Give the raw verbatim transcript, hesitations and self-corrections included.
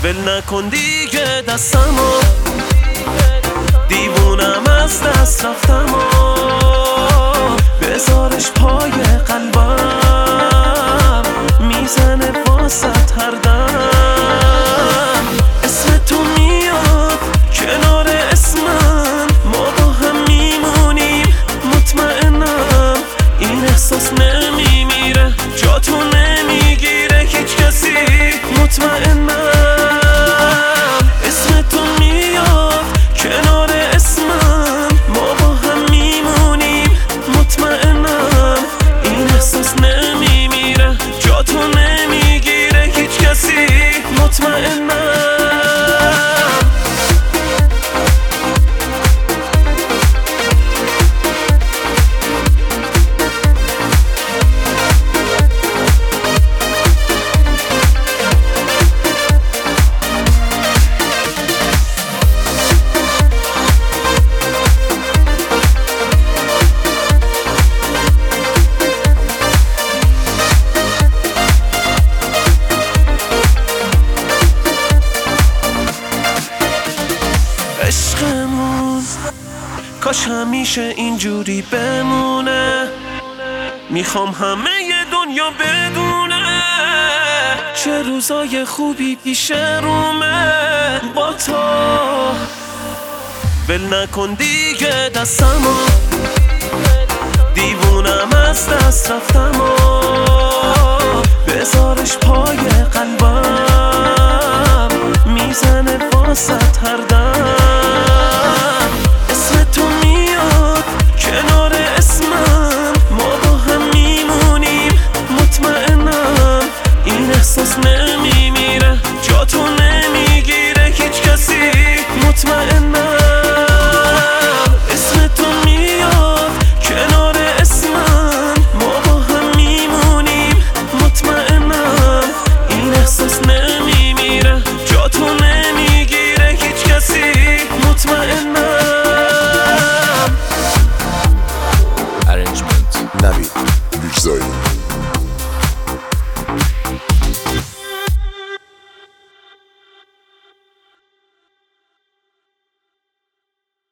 ول نکن دیگه دستمو، دیوونم از دست رفتم و بذارش پای قلبم، میزنه واسط هر دم. اسم تو میاد کنار اسمم، ما با هم میمونیم، مطمئنم این احساس نمیمیره، جا تو نمیگیره هیچ کسی، مطمئنم. اسم تو میاد کنار اسمم، ما با هم میمونیم، مطمئنم این احساس نمیمیره، جا تو نمیگیره هیچ کسی، مطمئنم. عشقمون کاش همیشه اینجوری بمونه، میخوام همه ی دنیا بدونه چه روزای خوبی پیش رومه با تو. ول نکن دیگه دستمو، دیوونم از دست رفتم و بذارش پای قلبم، میزنه واسط هر دم.